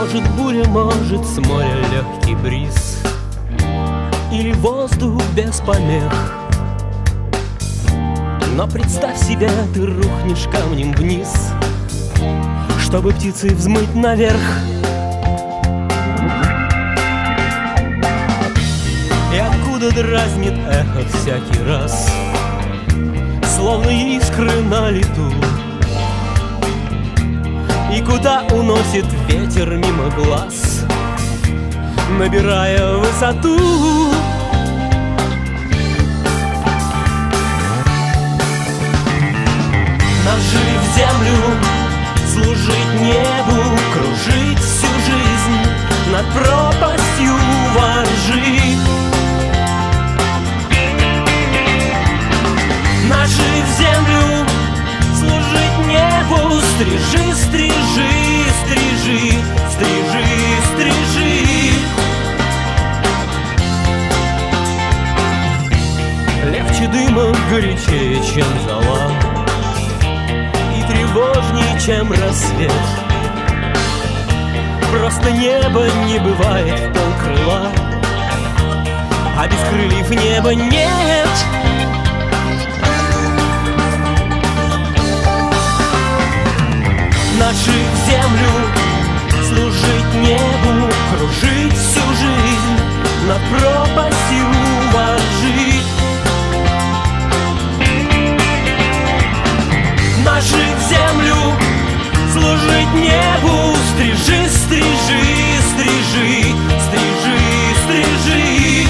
Может, буря, может, с моря легкий бриз, или воздух без помех. Но представь себе, ты рухнешь камнем вниз, чтобы птицы взмыть наверх. И откуда дразнит эхо всякий раз, словно искры на лету. И куда уносит ветер мимо глаз, набирая высоту. Нажив землю, служить небу, кружить всю жизнь над пропастью воржи. Нажив землю, служить небу, стрижи, стрижи, стрижи, стрижи, стрижи. Легче дыма, горячее, чем зола, и тревожнее, чем рассвет. Просто небо не бывает в полкрыла, а без крыльев неба нет. Нажив землю, служить небу, кружить всю жизнь над пропастью воржи. Нажив землю, служить небу, стрижи, стрижи, стрижи, стрижи, стрижи.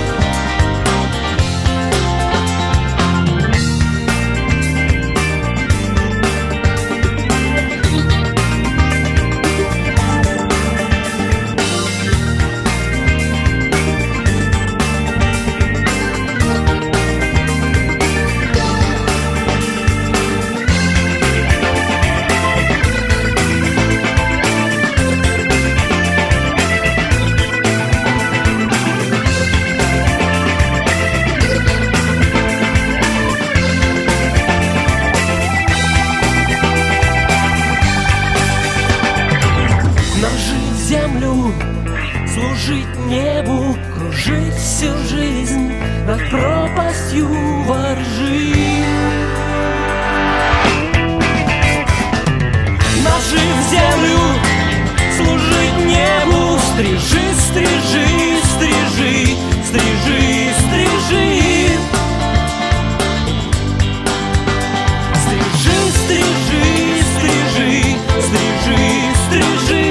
Нажив землю, служить небу, кружить всю жизнь над пропастью воржи. Нажив землю, служить небу, стрижи, стрижи, стрижи, стрижи, стрижи. Стрижи, стрижи, стрижи, стрижи, стрижи.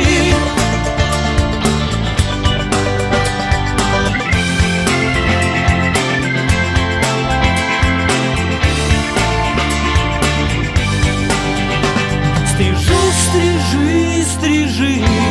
Стрижи, стрижи, стрижи.